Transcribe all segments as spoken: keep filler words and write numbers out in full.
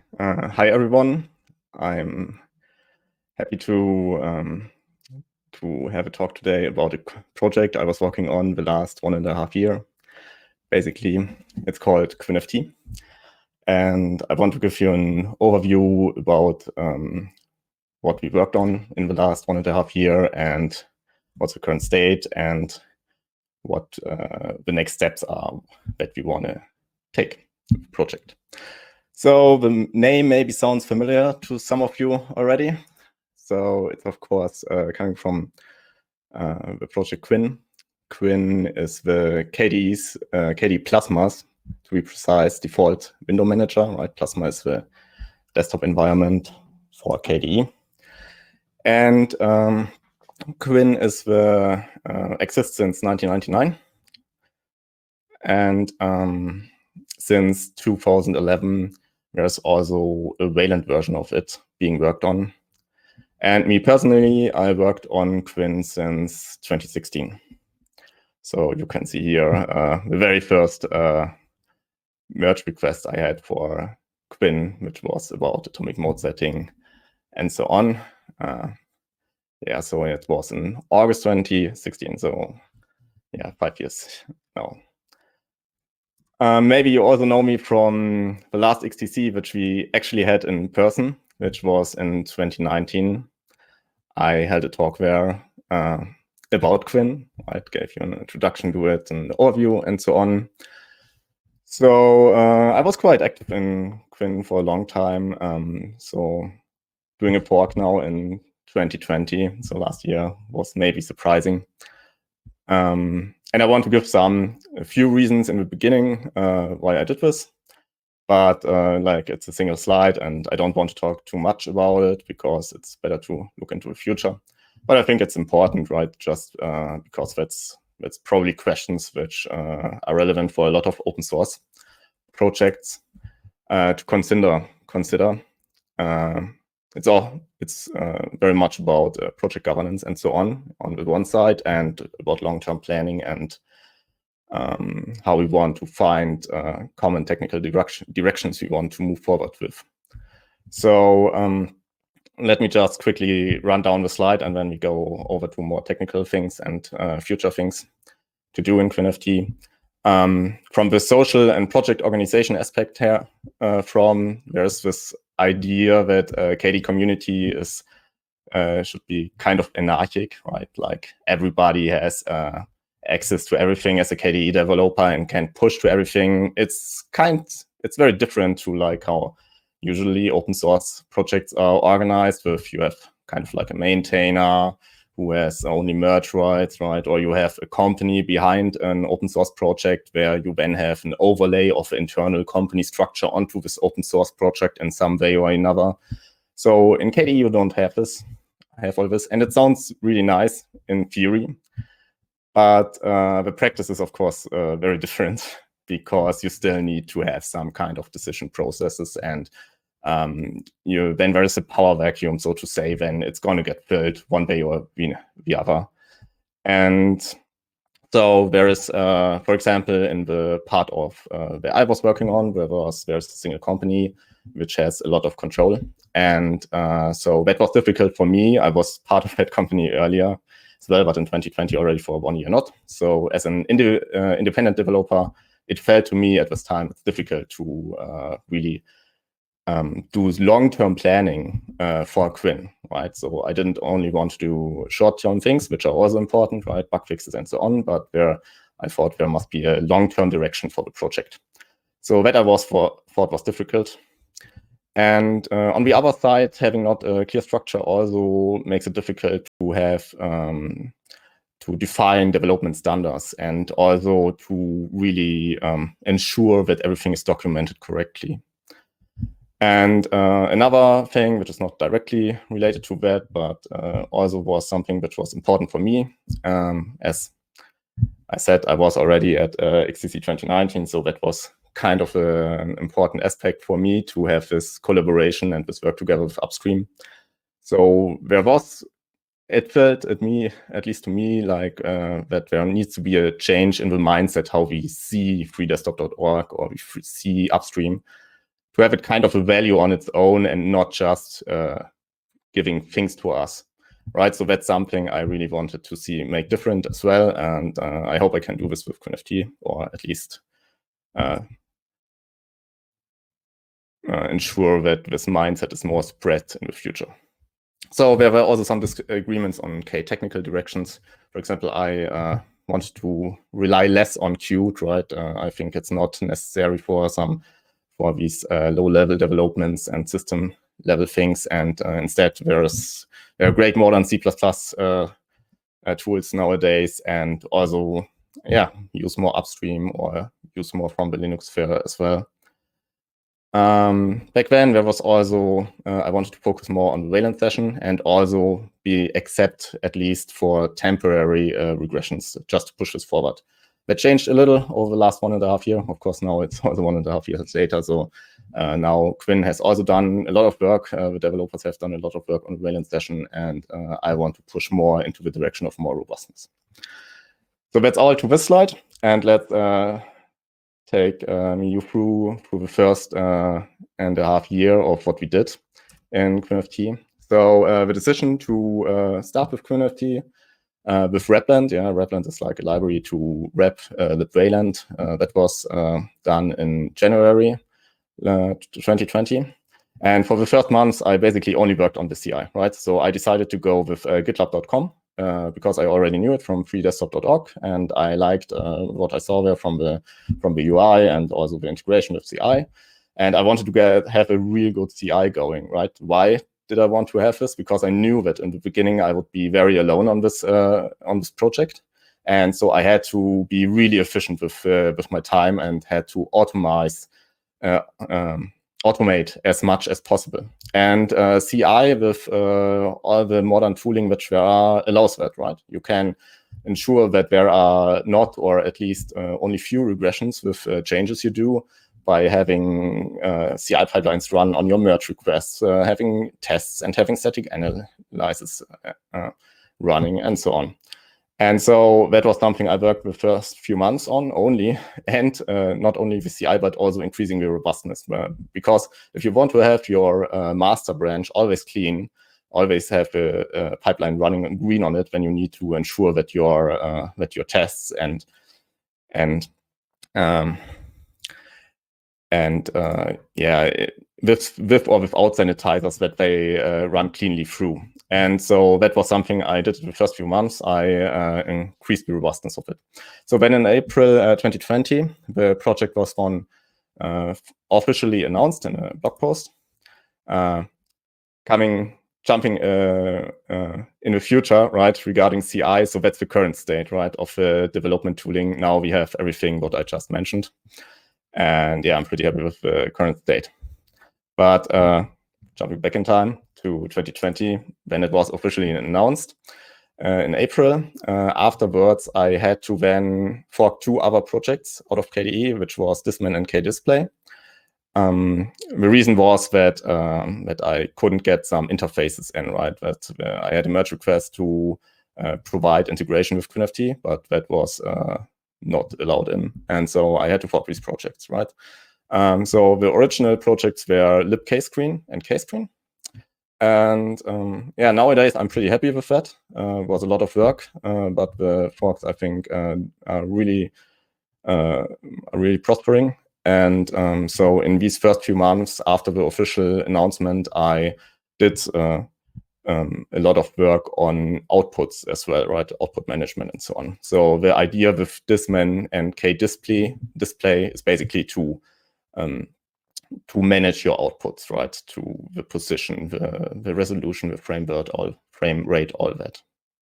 Uh, hi everyone. I'm happy to um, to have a talk today about a project I was working on the last one and a half year. Basically, it's called QuinFT, and I want to give you an overview about um, what we worked on in the last one and a half year and what's the current state and what uh, the next steps are that we want to take with the project. So the name maybe sounds familiar to some of you already. So it's of course uh, coming from uh, the project Quinn. Quinn is the K D E's, uh, K D E Plasma's, to be precise, default window manager, right? Plasma is the desktop environment for K D E. And um, Quinn is the uh, exists since nineteen ninety-nine. And um, since two thousand eleven, there's also a Wayland version of it being worked on. And me personally, I worked on Quinn since twenty sixteen. So you can see here uh, the very first uh, merge request I had for Quinn, which was about atomic mode setting and so on. Uh, yeah, so it was in August twenty sixteen. So yeah, five years now. Um, maybe you also know me from the last X T C, which we actually had in person, which was in twenty nineteen. I held a talk there uh, about Quinn. I gave you an introduction to it, an overview, and so on. So uh, I was quite active in Quinn for a long time. Um, so doing a fork now in twenty twenty, so last year, was maybe surprising. Um, and I want to give some, a few reasons in the beginning uh, why I did this. But uh, like it's a single slide and I don't want to talk too much about it because it's better to look into the future. But I think it's important, right? Just uh, because that's that's probably questions which uh, are relevant for a lot of open source projects uh, to consider. Consider. Uh, it's all it's uh, very much about uh, project governance and so on on the one side, and about long-term planning and um, how we want to find uh, common technical direction, directions we want to move forward with. So um, let me just quickly run down the slide and then we go over to more technical things and uh, future things to do in QuinFT. Um, from the social and project organization aspect here, uh, from there's this idea that uh, K D E community is uh, should be kind of anarchic, right? Like everybody has uh, access to everything as a K D E developer and can push to everything. It's kind, it's very different to like how usually open source projects are organized, with you have kind of like a maintainer who has only merge rights, right? Or you have a company behind an open source project where you then have an overlay of the internal company structure onto this open source project in some way or another. So in K D E, you don't have this, have all this. And it sounds really nice in theory, but uh, the practice is, of course, uh, very different because you still need to have some kind of decision processes, and um, you then there is a power vacuum, so to say, then it's going to get filled one way or the other. And so there is, uh, for example, in the part of uh, that I was working on, there was there's a single company which has a lot of control, and uh, so that was difficult for me. I was part of that company earlier as well, but in twenty twenty already for one year not. So as an indi uh, independent developer, it felt to me at this time it's difficult to uh, really um, do long-term planning uh, for Quinn, right? So I didn't only want to do short-term things, which are also important, right? Bug fixes and so on, but there I thought there must be a long-term direction for the project. So that I was for, thought was difficult. And uh, on the other side, having not a clear structure also makes it difficult to have um, to define development standards and also to really um, ensure that everything is documented correctly. And uh, another thing, which is not directly related to that, but uh, also was something which was important for me. Um, as I said, I was already at uh, X T C twenty nineteen, so that was kind of a, an important aspect for me to have this collaboration and this work together with Upstream. So there was, it felt at me, at least to me, like uh, that there needs to be a change in the mindset how we see free desktop dot org or we see Upstream. to have it kind of a value on its own and not just uh, giving things to us, right? So that's something I really wanted to see make different as well, and uh, I hope I can do this with QuinnFT, or at least uh, uh, ensure that this mindset is more spread in the future. So there were also some disagreements on K technical directions. For example, I uh, wanted to rely less on Qt, right? Uh, I think it's not necessary for some for these uh, low-level developments and system-level things, and uh, instead there's there are great modern C plus plus uh, uh, tools nowadays, and also yeah use more upstream or use more from the Linux sphere as well. Um, back then, there was also, uh, I wanted to focus more on the Wayland session and also be accept at least for temporary uh, regressions, just to push this forward. That changed a little over the last one and a half year. Of course, now it's also one and a half years later. So uh, now Quinn has also done a lot of work. Uh, the developers have done a lot of work on the Wayland session, and uh, I want to push more into the direction of more robustness. So that's all to this slide, and let's uh, take um, you through through the first uh, and a half year of what we did in QuinnFT. So uh, the decision to uh, start with QuinnFT uh, with Repland, yeah, Repland is like a library to wrap uh, the Wayland. Uh, that was uh, done in January uh, twenty twenty. And for the first months, I basically only worked on the C I, right? So I decided to go with uh, GitLab dot com. Uh, because I already knew it from free desktop dot org, and I liked uh, what I saw there from the from the U I and also the integration with C I. And I wanted to get, have a real good C I going, right? Why did I want to have this? Because I knew that in the beginning I would be very alone on this uh, on this project, and so I had to be really efficient with uh, with my time and had to automate. Uh, um, automate as much as possible. And uh, C I with uh, all the modern tooling which there are allows that, right? You can ensure that there are not, or at least uh, only few regressions with uh, changes you do by having uh, C I pipelines run on your merge requests, uh, having tests and having static analysis uh, uh, running and so on. And so that was something I worked the first few months on only, and uh, not only the C I, but also increasing the robustness. Uh, because if you want to have your uh, master branch always clean, always have a, a pipeline running green on it, then you need to ensure that your uh, that your tests and and um, and uh, yeah, with with or without sanitizers, that they uh, run cleanly through. And so that was something I did in the first few months. I uh, increased the robustness of it. So then in April uh, twenty twenty, the project was one uh, officially announced in a blog post. Uh, coming, jumping uh, uh, in the future, right, regarding C I. So that's the current state, right, of the development tooling. Now we have everything what I just mentioned. And yeah, I'm pretty happy with the current state. But uh, jumping back in time to twenty twenty, when it was officially announced uh, in April. Uh, afterwards, I had to then fork two other projects out of K D E, which was Discman and K-Display. Um, the reason was that um, that I couldn't get some interfaces in, right? That uh, I had a merge request to uh, provide integration with QuinnFT, but that was uh, not allowed in, and so I had to fork these projects, right? Um, so the original projects were libkscreen and kscreen. And um, yeah, nowadays I'm pretty happy with that. Uh, it was a lot of work, uh, but the forks I think uh, are really, uh, are really prospering. And um, so in these first few months after the official announcement, I did uh, um, a lot of work on outputs as well, right? Output management and so on. So the idea with Discman and K-Display display is basically to um, to manage your outputs, right? To the position, the, the resolution, the frame rate, all frame rate, all that.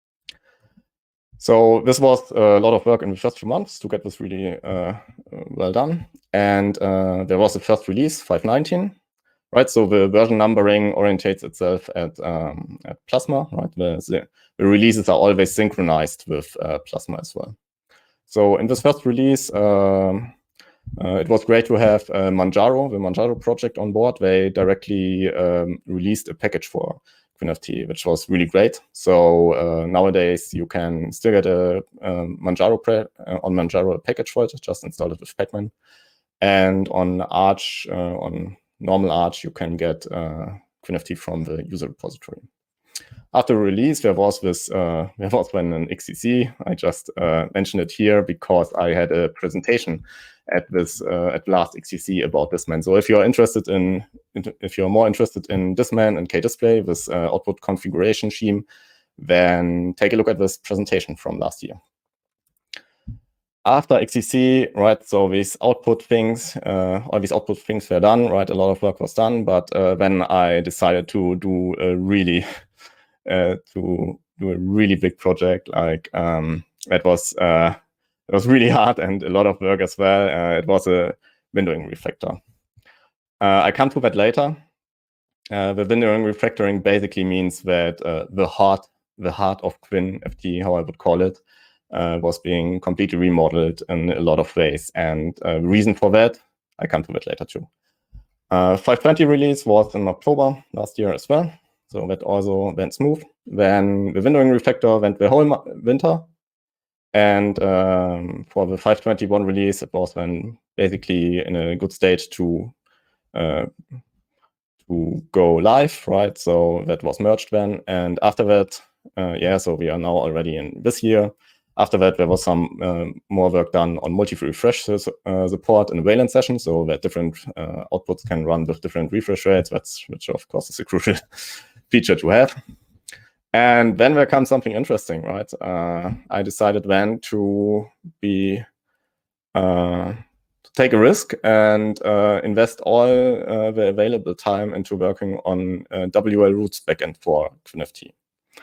So this was a lot of work in the first few months to get this really uh, well done. And uh, there was the first release, five nineteen, right? So the version numbering orientates itself at, um, at Plasma, right? The, the, the releases are always synchronized with uh, Plasma as well. So in this first release, um, Uh, it was great to have uh, Manjaro, the Manjaro project on board. They directly um, released a package for QuinnFT, which was really great. So uh, nowadays you can still get a um, Manjaro pre uh, on Manjaro a package for it. Just install it with Pacman, and on Arch uh, on normal Arch, you can get uh, QuinFT from the user repository. After release, there was this, uh, there was when an X C C. I just uh, mentioned it here because I had a presentation at this uh, at last X C C about Disman. So if you're interested in, if you're more interested in Disman and K-Display, this uh, output configuration scheme, then take a look at this presentation from last year. After X C C, right, so these output things, uh, all these output things were done, right, a lot of work was done, but uh, then I decided to do a really, uh, to do a really big project, like, um, it was, uh, it was really hard and a lot of work as well. Uh, it was a windowing refactor. Uh, I come to that later. Uh, the windowing refactoring basically means that uh, the heart, the heart of QuinFT, how I would call it, Uh, was being completely remodeled in a lot of ways. And uh, the reason for that, I come to that later too. Uh, five twenty release was in October last year as well. So that also went smooth. Then the windowing refactor went the whole winter. And um, for the five twenty-one release, it was then basically in a good state to, uh, to go live, right? So that was merged then. And after that, uh, yeah, so we are now already in this year. After that, there was some uh, more work done on multi-refresh uh, support in Wayland session, so that different uh, outputs can run with different refresh rates, that's, which of course is a crucial feature to have. And then there comes something interesting, right? Uh, I decided then to be uh, to take a risk and uh, invest all uh, the available time into working on uh, W L Roots backend for QuinFT.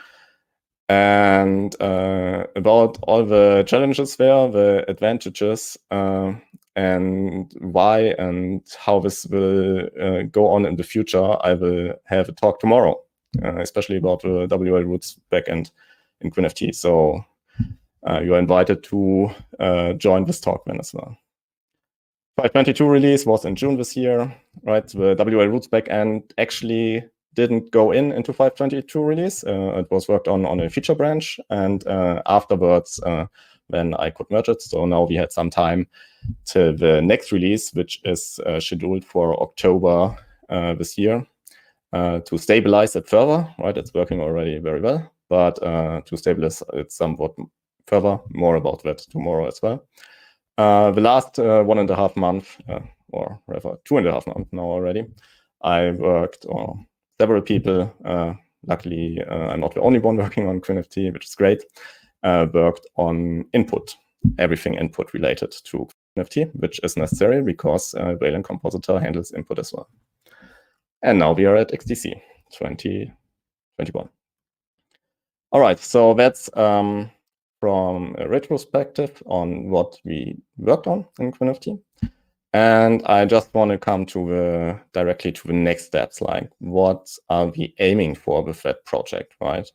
And uh, about all the challenges there, the advantages, uh, and why and how this will uh, go on in the future, I will have a talk tomorrow, uh, especially about the W L Roots backend in QuinFT. So uh, you are invited to uh, join this talk then as well. five twenty-two release was in June this year, right? The W L Roots backend actually didn't go in into five twenty-two release. Uh, it was worked on on a feature branch, and uh, afterwards, uh, then I could merge it. So now we had some time till the next release, which is uh, scheduled for October uh, this year, uh, to stabilize it further. Right, it's working already very well, but uh, to stabilize it somewhat further. More about that tomorrow as well. Uh, the last uh, one and a half month, uh, or rather two and a half months now already, I worked or several people, uh, luckily uh, I'm not the only one working on QuinFT, which is great, uh, worked on input, everything input related to QuinFT, which is necessary because uh, Wayland Compositor handles input as well. And now we are at X D C twenty twenty-one. All right, so that's um, from a retrospective on what we worked on in QuinFT. And I just want to come to the directly to the next steps, like what are we aiming for with that project, right?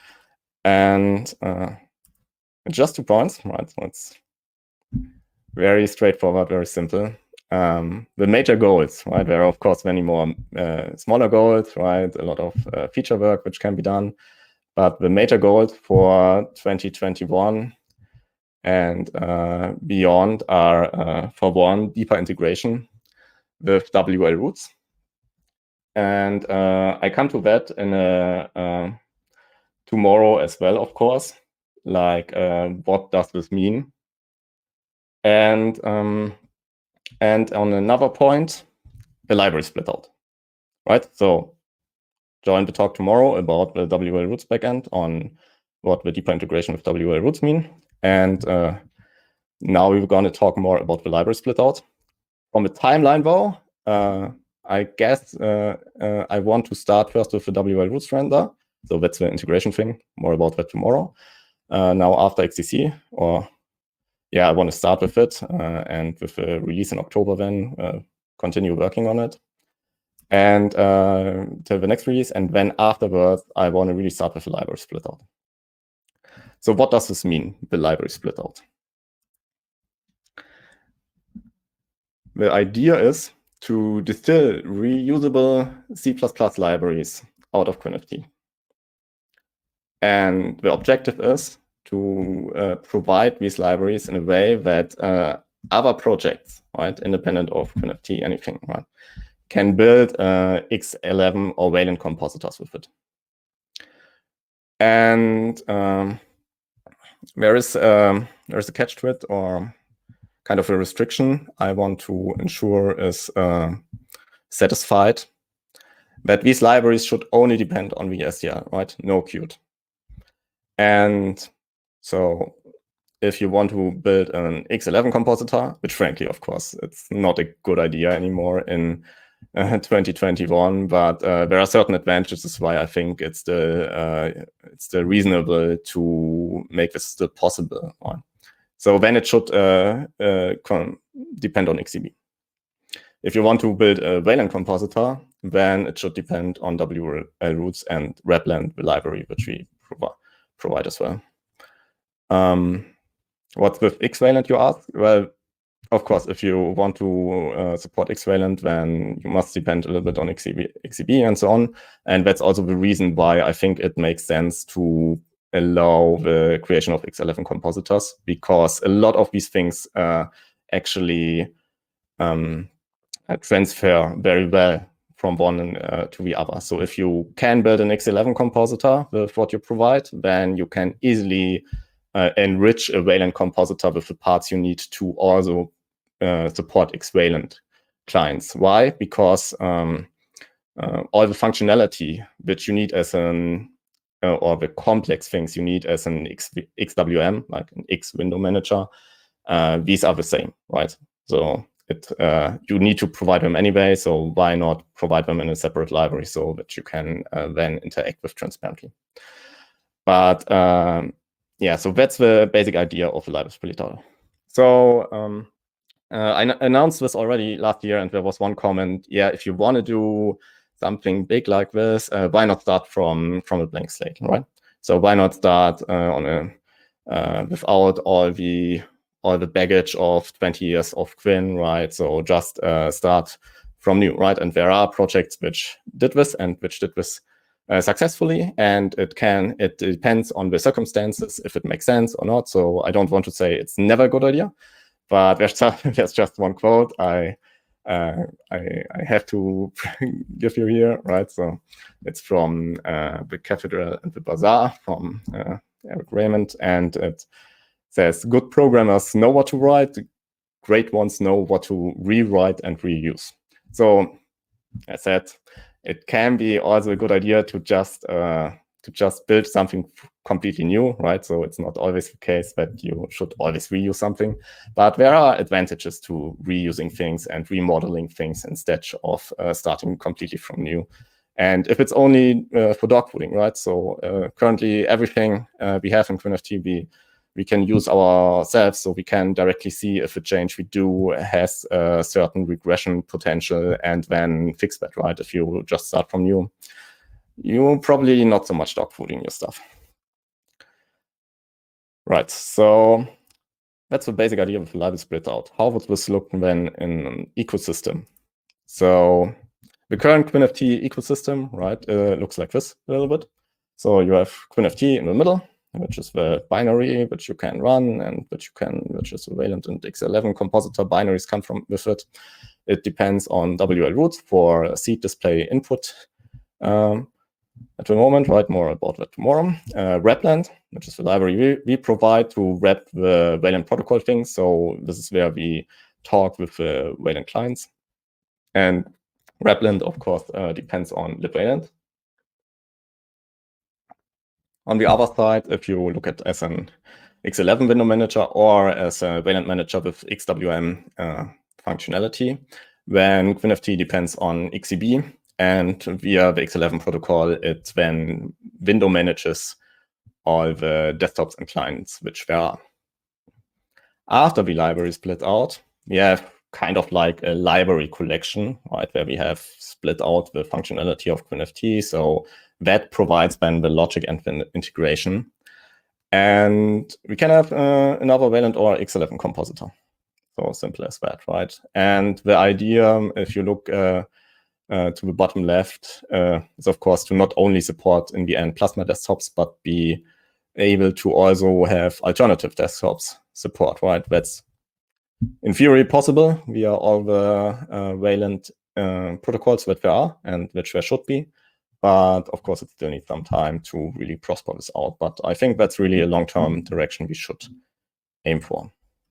And uh, just two points, right? So it's very straightforward, very simple. Um, the major goals, right? There are of course many more uh, smaller goals, right? A lot of uh, feature work which can be done, but the major goals for twenty twenty-one and uh, beyond are, uh, for one, deeper integration with W L Roots. And uh, I come to that in a, uh, tomorrow as well, of course, like uh, what does this mean? And, um, and on another point, the library split out, right? So join the talk tomorrow about the W L Roots backend on what the deeper integration with W L Roots mean. And uh, now we're going to talk more about the library split out. From the timeline though, uh, I guess uh, uh, I want to start first with the W L Roots render. So that's the integration thing, more about that tomorrow. Uh, now after X D C, or yeah, I want to start with it uh, and with the release in October then uh, continue working on it. And uh, till the next release, and then afterwards, I want to really start with the library split out. So what does this mean, the library split out? The idea is to distill reusable C plus plus libraries out of QuinFT. And the objective is to uh, provide these libraries in a way that uh, other projects, right, independent of QuinFT, anything, right, can build uh, X eleven or Wayland compositors with it. And um, there is um, there is a catch to it, or kind of a restriction I want to ensure is uh, satisfied, that these libraries should only depend on V S D L, right? No Qt. And so if you want to build an X eleven compositor, which frankly, of course, it's not a good idea anymore in uh, twenty twenty-one, but uh, there are certain advantages why I think it's still, uh, it's still reasonable to make this still possible. Right? So then it should uh, uh, depend on X C B. If you want to build a Wayland compositor, then it should depend on W L roots and Repland, the library which we provi provide as well. Um, what's with X-Wayland, you ask? Well, of course, if you want to uh, support X-Wayland, then you must depend a little bit on X C B, X C B and so on. And that's also the reason why I think it makes sense to allow the creation of X eleven compositors, because a lot of these things uh, actually um, transfer very well from one uh, to the other. So if you can build an X eleven compositor with what you provide, then you can easily uh, enrich a Wayland compositor with the parts you need to also uh, support X-Wayland clients. Why? Because um, uh, all the functionality which you need as an uh, or the complex things you need as an X X W M, like an X window manager, uh, these are the same, right? So it uh, you need to provide them anyway, so why not provide them in a separate library so that you can uh, then interact with transparently. But um, yeah, so that's the basic idea of the library splitter. So um, uh, I announced this already last year, and there was one comment, yeah, if you want to do something big like this, uh, why not start from, from a blank slate, right? So why not start uh, on a uh, without all the all the baggage of twenty years of Quinn, right? So just uh, start from new, right? And there are projects which did this and which did this uh, successfully, and it can, it depends on the circumstances if it makes sense or not. So I don't want to say it's never a good idea, but there's just, there's just one quote I, uh, I, I have to give you here, right? So it's from uh, The Cathedral and the Bazaar from uh, Eric Raymond, and it says, good programmers know what to write, great ones know what to rewrite and reuse. So as I said, it can be also a good idea to just uh, to just build something completely new, right? So it's not always the case that you should always reuse something, but there are advantages to reusing things and remodeling things instead of uh, starting completely from new. And if it's only uh, for dogfooding, right? So uh, currently everything uh, we have in QuinnFT, we, we can use ourselves, so we can directly see if a change we do has a certain regression potential and then fix that, right? If you just start from new, you probably not so much dogfooding your stuff. Right, so that's the basic idea of the library split out. How would this look then in an ecosystem? So the current QuinnFT ecosystem, right, uh, looks like this a little bit. So you have QuinnFT in the middle, which is the binary which you can run and which you can, which is Wayland and X eleven compositor binaries come from with it. It depends on W L roots for seed display input um, at the moment, right? More about that tomorrow. Uh, Repland, which is the library we, we provide to wrap the Wayland protocol things. So this is where we talk with the Wayland clients. And Repland, of course, uh, depends on libWayland. On the other side, if you look at as an X eleven window manager or as a Wayland manager with X W M uh, functionality, then QuinnFT depends on X C B, and via the X eleven protocol, it then window manages all the desktops and clients which there are. After the library split out, we have kind of like a library collection, right, where we have split out the functionality of QuinnFT. So that provides then the logic and the integration. And we can have uh, another Wayland or X eleven compositor. So simple as that, right? And the idea, if you look uh, uh, to the bottom left, uh, is of course to not only support in the end Plasma desktops, but be able to also have alternative desktops support, right? That's in theory possible via all the uh, Wayland uh, protocols that there are and which there should be. But of course, it still needs some time to really prosper this out. But I think that's really a long-term direction we should aim for.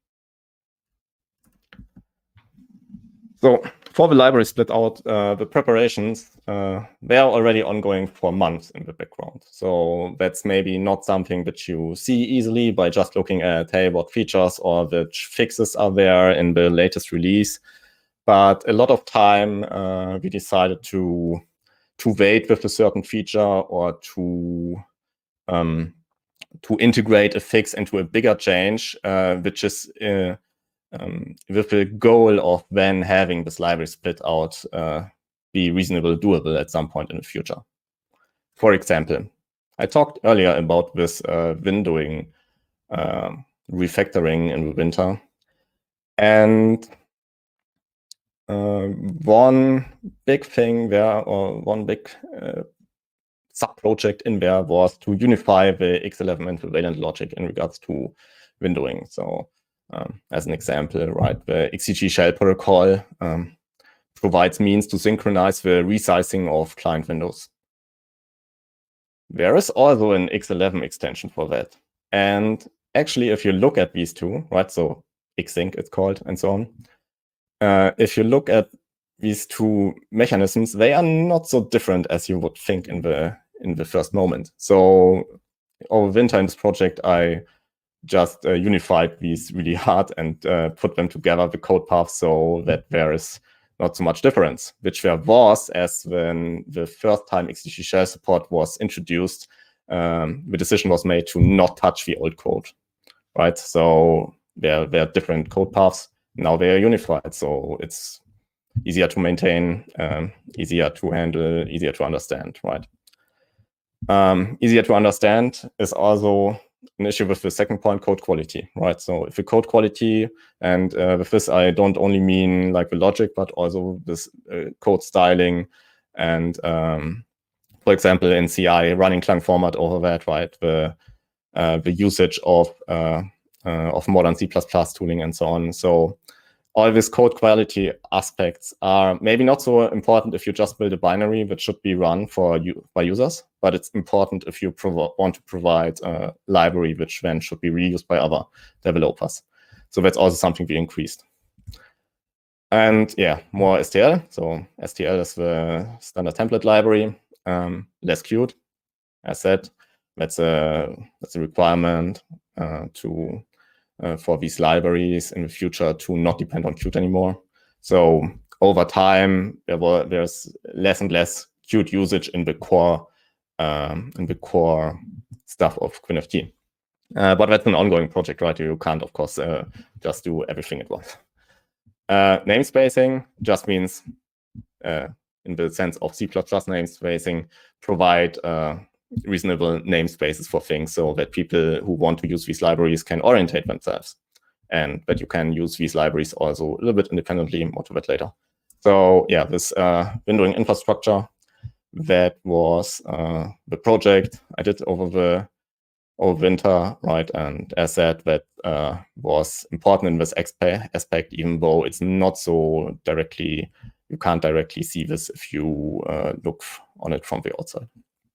So for the library split out, uh, the preparations, uh, they are already ongoing for months in the background. So that's maybe not something that you see easily by just looking at, hey, what features or which fixes are there in the latest release. But a lot of time uh, we decided to, to wait with a certain feature or to, um, to integrate a fix into a bigger change, uh, which is uh, Um, with the goal of then having this library split out uh, be reasonable, doable at some point in the future. For example, I talked earlier about this uh, windowing uh, refactoring in the winter. And uh, one big thing there, or one big uh, sub-project in there was to unify the X eleven and the Wayland logic in regards to windowing. So Um, as an example, right, the X C G shell protocol um, provides means to synchronize the resizing of client windows. There is also an X eleven extension for that. And actually, if you look at these two, right, so Xsync it's called and so on, uh, if you look at these two mechanisms, they are not so different as you would think in the in the first moment. So over winter in this project, I just uh, unified these really hard and uh, put them together, the code paths, so that there is not so much difference, which there was as when the first time X C G shell support was introduced, um, the decision was made to not touch the old code, right? So there, there are different code paths. Now they are unified, so it's easier to maintain, um, easier to handle, easier to understand, right? Um, easier to understand is also an issue with the second point, code quality, right? So if the code quality, and uh, with this I don't only mean like the logic, but also this uh, code styling, and um, for example in C I running Clang format over that, right? The uh, the usage of uh, uh, of modern C plus plus tooling and so on. So all these code quality aspects are maybe not so important if you just build a binary that should be run for you by users, but it's important if you want to provide a library which then should be reused by other developers. So that's also something we increased. And yeah, more S T L. So S T L is the standard template library, um, less Qt. As said, that's a that's a requirement uh, to. Uh, for these libraries in the future to not depend on Qt anymore. So over time, there were there's less and less Qt usage in the core um, in the core stuff of QuinnFT. Uh, but that's an ongoing project, right? You can't, of course, uh, just do everything at once. Uh, namespacing just means, uh, in the sense of C plus plus namespacing, provide uh, reasonable namespaces for things so that people who want to use these libraries can orientate themselves, and that you can use these libraries also a little bit independently. More to that later. So yeah, this uh, windowing infrastructure, that was uh, the project I did over the over winter, right? And as said, that uh, was important in this aspect, even though it's not so directly, you can't directly see this if you uh, look on it from the outside.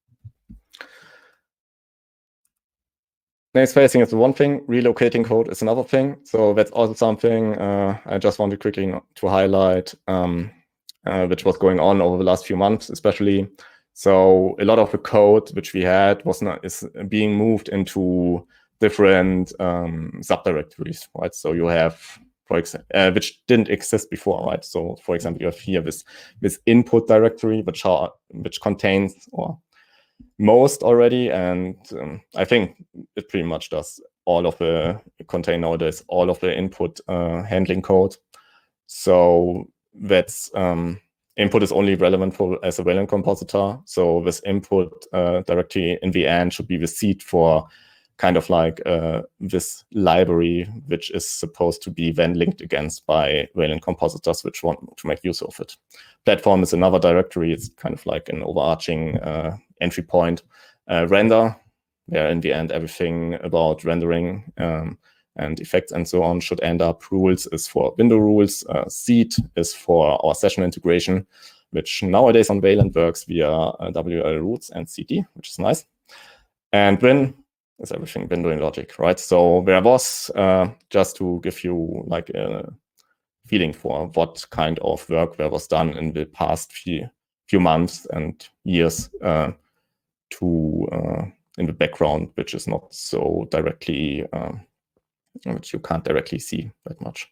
Namespacing is one thing, relocating code is another thing. So that's also something uh, I just wanted quickly to highlight, um, uh, which was going on over the last few months, especially. So a lot of the code which we had was not is being moved into different um, subdirectories, right? So you have, for example, uh, which didn't exist before, right? So for example, you have here this this input directory, which are which contains or most already, and um, I think it pretty much does all of the contain nowadays all of the input uh, handling code. So that's um, input is only relevant for as a Wayland compositor. So this input uh, directory in the end should be the seed for kind of like uh, this library, which is supposed to be then linked against by Wayland compositors which want to make use of it. Platform is another directory. It's kind of like an overarching uh, entry point. Uh, render, where in the end everything about rendering um, and effects and so on should end up. Rules is for window rules. Uh, seed is for our session integration, which nowadays on Wayland works via uh, W L roots and C D, which is nice. And Win is everything windowing logic, right? So there was, uh, just to give you like a feeling for what kind of work there was done in the past few, few months and years uh, to uh, in the background, which is not so directly, um, which you can't directly see that much.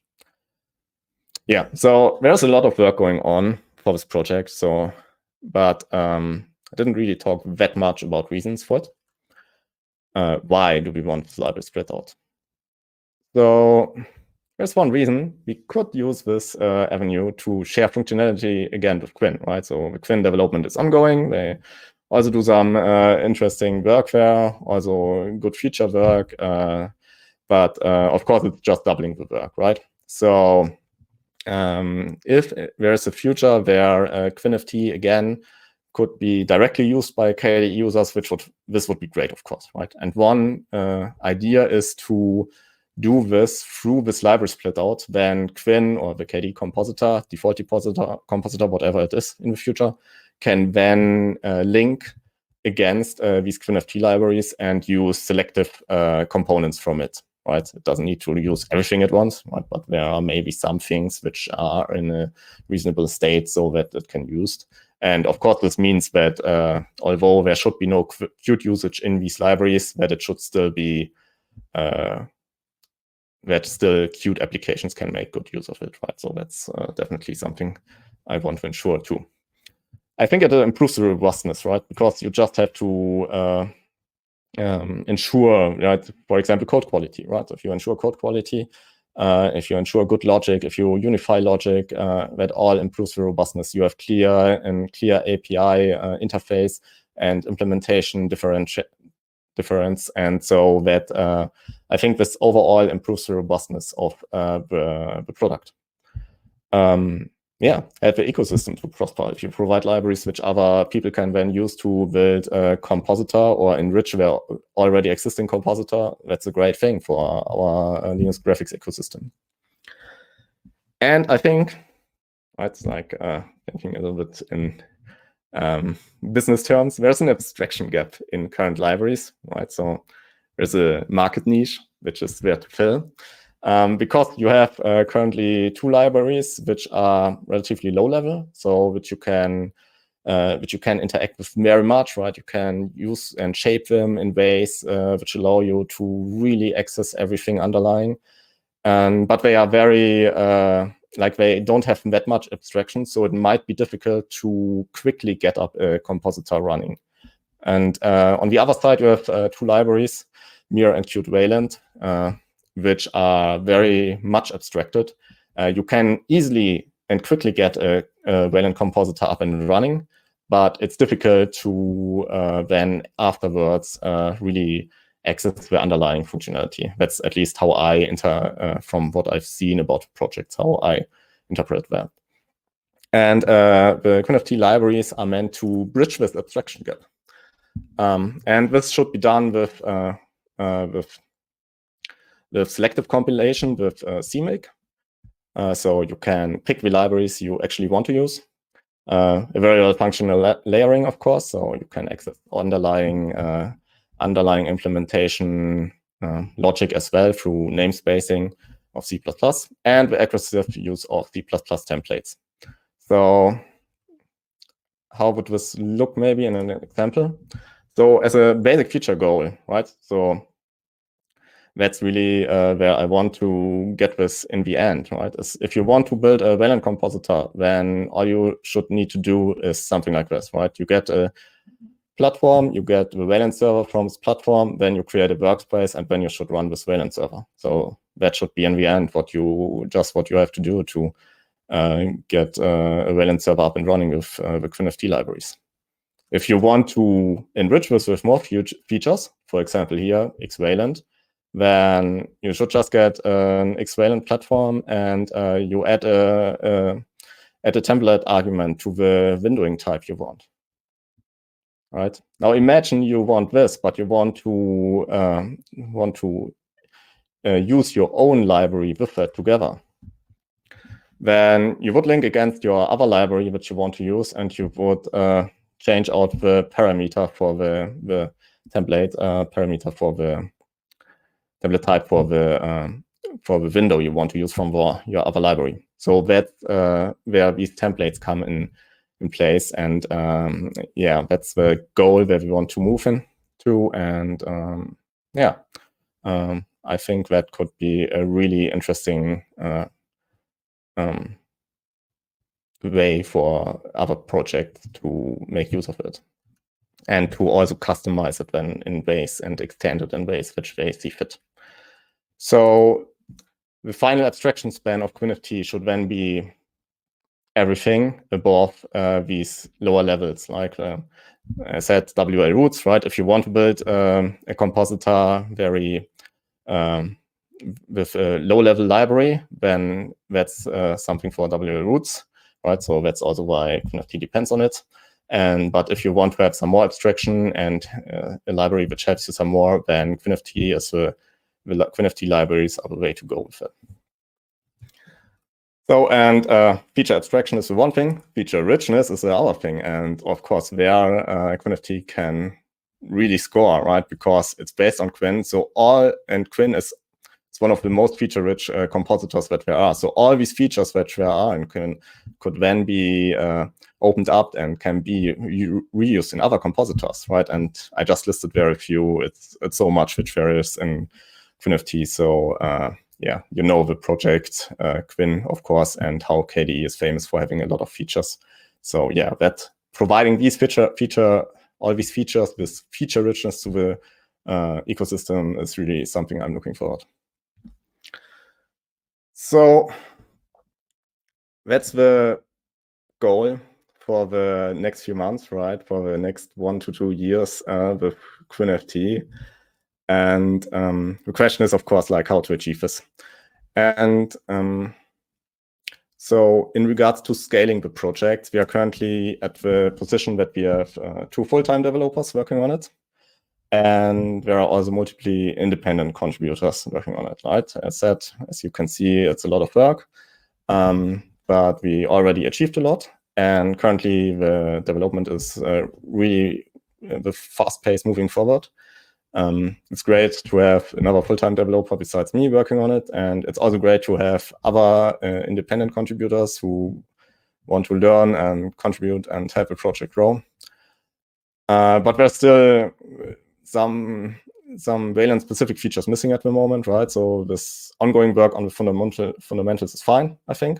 Yeah, so there's a lot of work going on for this project. So, but um, I didn't really talk that much about reasons for it. Uh, why do we want this library split out? So there's one reason. We could use this uh, avenue to share functionality again with Quinn, right? So the Quinn development is ongoing. They also do some uh, interesting work there, also good feature work. Uh, but uh, of course, it's just doubling the work, right? So um, if there's a future where uh, QuinnFT again could be directly used by K D E users, which would this would be great, of course, right? And one uh, idea is to do this through this library split out, then Quinn or the K D E compositor, default depositor, compositor, whatever it is in the future, can then uh, link against uh, these QuinnFT libraries and use selective uh, components from it, right? It doesn't need to use everything at once, right? But there are maybe some things which are in a reasonable state so that it can be used. And of course, this means that uh, although there should be no Qt usage in these libraries, that it should still be, uh, that still Qt applications can make good use of it, right? So that's uh, definitely something I want to ensure too. I think it improves the robustness, right? Because you just have to uh, um, ensure, right, for example, code quality, right? If you ensure code quality, Uh, if you ensure good logic, if you unify logic, uh, that all improves the robustness. You have clear and clear A P I uh, interface and implementation differenti difference, and so that uh, I think this overall improves the robustness of uh, the, the product. Um, yeah, help the ecosystem to prosper. If you provide libraries which other people can then use to build a compositor or enrich their already existing compositor, that's a great thing for our uh, Linux graphics ecosystem. And I think, it's like uh, thinking a little bit in um, business terms, there's an abstraction gap in current libraries, right? So there's a market niche, which is there to fill. Um, because you have uh, currently two libraries which are relatively low level, so which you can uh, which you can interact with very much, right? You can use and shape them in ways uh, which allow you to really access everything underlying. Um, but they are very uh, like they don't have that much abstraction, so it might be difficult to quickly get up a compositor running. And uh, on the other side, you have uh, two libraries, Mir and Qt Wayland, uh, which are very much abstracted. Uh, you can easily and quickly get a, a Wayland compositor up and running, but it's difficult to uh, then afterwards uh, really access the underlying functionality. That's at least how I enter uh, from what I've seen about projects, how I interpret that. And uh, the QuinnFT libraries are meant to bridge this abstraction gap. Um, and this should be done with uh, uh, with the selective compilation with uh, C make. Uh, so you can pick the libraries you actually want to use. Uh, a very well functional la layering, of course, so you can access underlying uh, underlying implementation uh, logic as well through namespacing of C plus plus and the aggressive use of C plus plus templates. So how would this look maybe in an example? So as a basic feature goal, right? So that's really uh, where I want to get this in the end, right? Is if you want to build a Wayland compositor, then all you should need to do is something like this, right? You get a platform, you get the Wayland server from this platform, then you create a workspace, and then you should run this Wayland server. So that should be in the end what you just what you have to do to uh, get uh, a Wayland server up and running with uh, the QuinnFT libraries. If you want to enrich this with more features, for example here, X-Wayland, then you should just get an X-Wayland platform and uh, you add a, a, add a template argument to the windowing type you want. Right? Now imagine you want this, but you want to um, want to uh, use your own library with that together, then you would link against your other library which you want to use, and you would uh, change out the parameter for the, the template uh, parameter for the template type for the um, for the window you want to use from the, your other library. So that's uh, where these templates come in in place, and um, yeah, that's the goal that we want to move into. And um, yeah, um, I think that could be a really interesting uh, um, way for other projects to make use of it, and to also customize it then in ways and extend it in ways which they see fit. So the final abstraction span of QuinFT should then be everything above uh, these lower levels, like uh, I said, W L roots, right? If you want to build um, a compositor very um, with a low-level library, then that's uh, something for W L roots, right? So that's also why QuinFT depends on it. And but if you want to have some more abstraction and uh, a library which helps you some more, then QuinFT is the, the QuinFT libraries are the way to go with it. So, and uh, feature abstraction is the one thing, feature richness is the other thing. And of course, there uh, QuinFT can really score, right? Because it's based on Quinn. So all, and Quinn is it's one of the most feature-rich uh, compositors that there are. So all these features that there are in Quinn could then be uh, opened up and can be re reused in other compositors, right? And I just listed very few. It's it's so much which there is in QuinFT. So uh, yeah, you know the project uh, Quinn, of course, and how K D E is famous for having a lot of features. So yeah, that providing these feature feature all these features with feature richness to the uh, ecosystem is really something I'm looking forward. So that's the goal for the next few months, right? For the next one to two years uh, with QuinFT. And um, the question is, of course, like how to achieve this. And um, so in regards to scaling the project, we are currently at the position that we have uh, two full-time developers working on it. And there are also multiple independent contributors working on it, right? As said, as you can see, it's a lot of work, um, but we already achieved a lot. And currently the development is uh, really uh, the fast pace moving forward. Um, it's great to have another full-time developer besides me working on it. And it's also great to have other uh, independent contributors who want to learn and contribute and help the project grow. Uh, but there's still some some Wayland specific features missing at the moment, right? So this ongoing work on the fundamental fundamentals is fine, I think.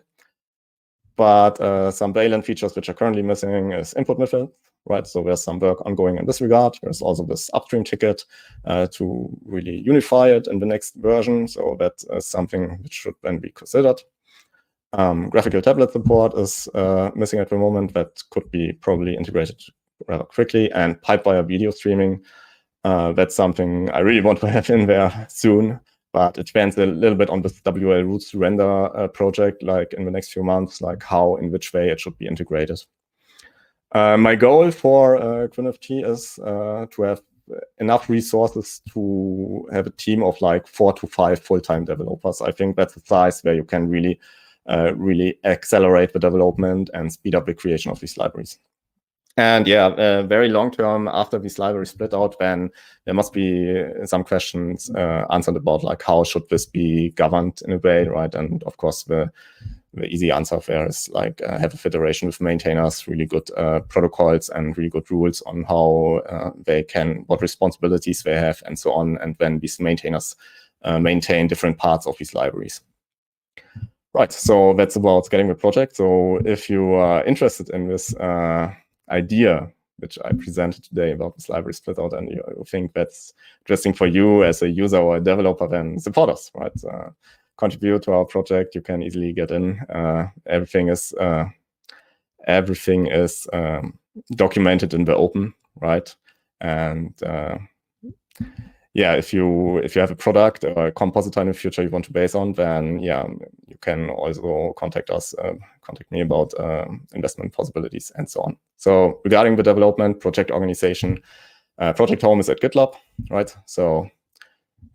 But uh, some Wayland features which are currently missing is input method, right? So there's some work ongoing in this regard. There's also this upstream ticket uh, to really unify it in the next version. So that is something which should then be considered. Um, graphical tablet support is uh, missing at the moment. That could be probably integrated rather quickly. And Pipewire video streaming, uh, that's something I really want to have in there soon. But it depends a little bit on this W L roots to render uh, project, like in the next few months, like how, in which way it should be integrated. Uh, my goal for uh, QuinFT is uh, to have enough resources to have a team of like four to five full-time developers. I think that's the size where you can really, uh, really accelerate the development and speed up the creation of these libraries. And yeah, uh, very long term, after these libraries split out, then there must be some questions uh, answered about like how should this be governed in a way, right? And of course, the, the easy answer there is like uh, have a federation with maintainers, really good uh, protocols and really good rules on how uh, they can, what responsibilities they have and so on. And then these maintainers uh, maintain different parts of these libraries. Right, so that's about scaling the project. So if you are interested in this uh, idea which I presented today about this library split out, and you think that's interesting for you as a user or a developer, then support us, right? Uh, contribute to our project. You can easily get in. Uh, everything is uh, everything is um, documented in the open, right? And uh, yeah, if you if you have a product or a compositor in the future you want to base on, then yeah, you can also contact us, uh, contact me about uh, investment possibilities and so on. So regarding the development, project organization, uh, Project Home is at GitLab, right? So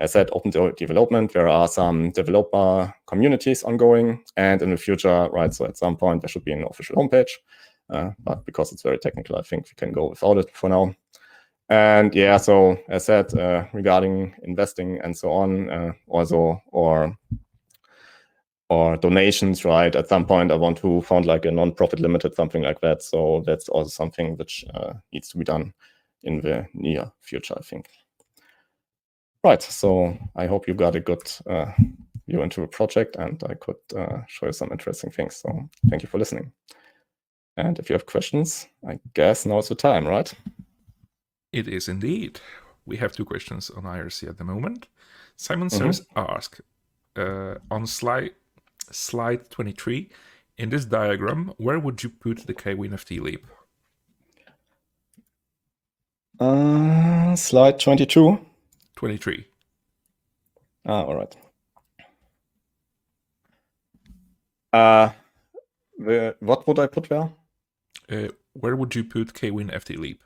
as I said, open de development. There are some developer communities ongoing, and in the future, right, so at some point there should be an official homepage, uh, but because it's very technical, I think we can go without it for now. And yeah, so as I said, uh, regarding investing and so on, uh, also, or or donations, right? At some point, I want to found like a non-profit limited, something like that. So that's also something which uh, needs to be done in the near future, I think. Right, so I hope you got a good uh, view into the project, and I could uh, show you some interesting things. So thank you for listening. And if you have questions, I guess now's the time, right? It is indeed. We have two questions on I R C at the moment. Simon Sears mm-hmm. asked, uh, on slide slide twenty-three, in this diagram, where would you put the KWinFT leap? Uh, slide twenty-two? twenty-three. Ah, all right. Uh, the, what would I put there? Uh, where would you put KWinFT leap?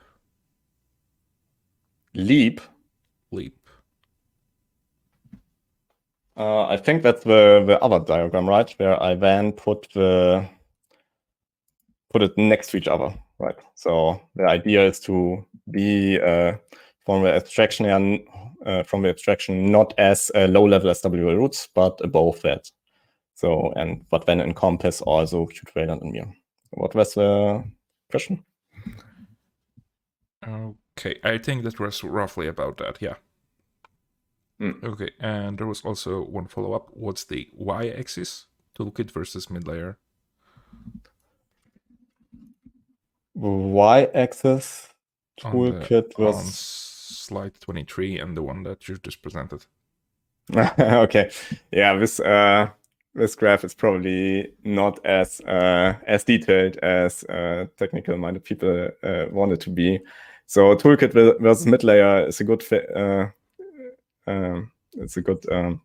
Leap? Leap. Uh, I think that's the, the other diagram, right? Where I then put the put it next to each other, right? So the idea is to be uh, from the abstraction and uh, from the abstraction not as uh, low level as W L roots, but above that. So and but then encompass also Qt Wayland and Mir. What was the question? Okay, I think that was roughly about that. Yeah. Mm. Okay, and there was also one follow-up. What's the y-axis? Toolkit versus mid-layer. Y-axis toolkit on, was on slide twenty-three and the one that you just presented. Okay, yeah, this uh, this graph is probably not as uh, as detailed as uh, technical-minded people uh, want it to be. So toolkit versus mid-layer is a good fit. Uh, Um, it's a good, um,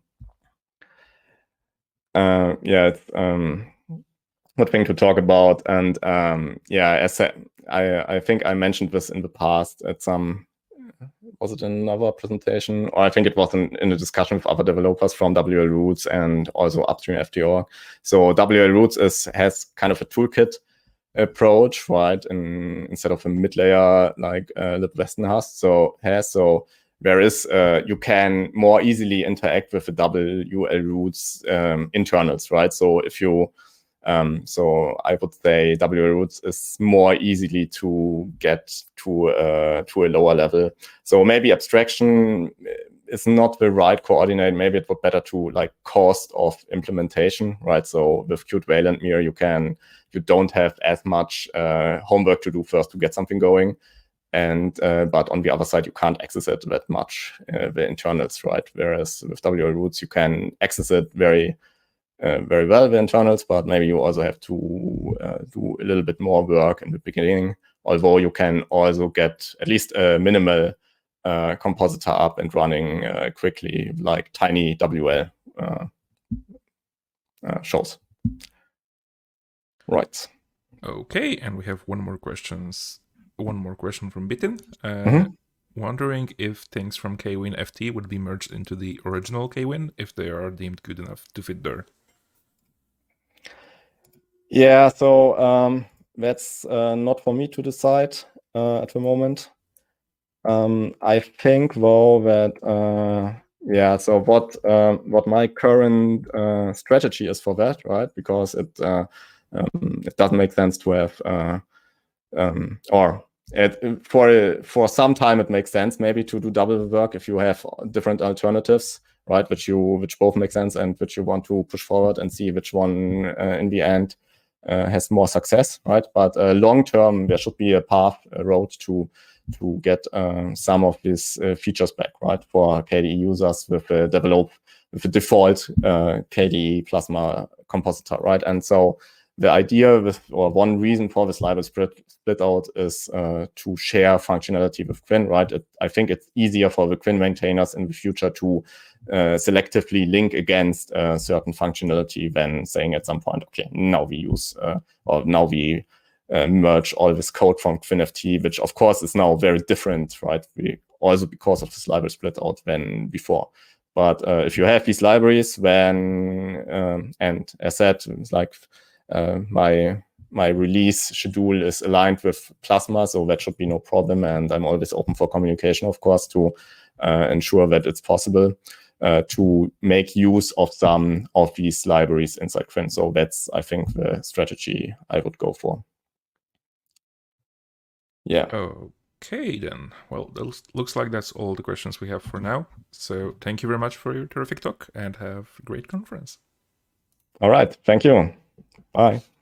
uh, yeah, it's um, good thing to talk about. And um, yeah, as I, I, I think I mentioned this in the past at some, was it in another presentation? Or I think it was in, in a discussion with other developers from W L Roots and also Upstream F T O. So W L Roots is has kind of a toolkit approach, right? In, instead of a mid-layer like uh, libwestern has. So has so. There is, uh, you can more easily interact with the W L Roots um, internals, right? So if you, um, so I would say W L Roots is more easily to get to uh, to a lower level. So maybe abstraction is not the right coordinate. Maybe it would better to like cost of implementation, right? So with Qt Wayland Mir, you can you don't have as much uh, homework to do first to get something going. And uh, but on the other side, you can't access it that much, uh, the internals, right? Whereas with W L Roots, you can access it very, uh, very well, the internals, but maybe you also have to uh, do a little bit more work in the beginning, although you can also get at least a minimal uh, compositor up and running uh, quickly, like tiny W L uh, uh, shows. Right. Okay, and we have one more questions. One more question from Bitin, uh, mm-hmm. wondering if things from KWinFT would be merged into the original Kwin if they are deemed good enough to fit there. Yeah, so um, that's uh, not for me to decide uh, at the moment. Um, I think though that uh, yeah, so what uh, what my current uh, strategy is for that, right? Because it uh, um, it doesn't make sense to have uh, um, or It, for for some time, it makes sense maybe to do double work if you have different alternatives, right? Which you which both make sense and which you want to push forward and see which one uh, in the end uh, has more success, right? But uh, long term, there should be a path, a road to to get uh, some of these uh, features back, right? For K D E users with a develop with a default uh, K D E Plasma compositor, right? And so the idea with, or one reason for this library split, split out is uh, to share functionality with Quinn, right? It, I think it's easier for the Quinn maintainers in the future to uh, selectively link against uh, certain functionality than saying at some point, okay, now we use, uh, or now we uh, merge all this code from QuinnFT, which of course is now very different, right? We, also because of this library split out than before. But uh, if you have these libraries, when um, and as said, it's like uh, my my release schedule is aligned with Plasma, so that should be no problem. And I'm always open for communication, of course, to uh, ensure that it's possible uh, to make use of some of these libraries inside Qwen. So that's, I think, the strategy I would go for. Yeah. Okay, then. Well, that looks like that's all the questions we have for now. So thank you very much for your terrific talk, and have a great conference. All right. Thank you. Bye.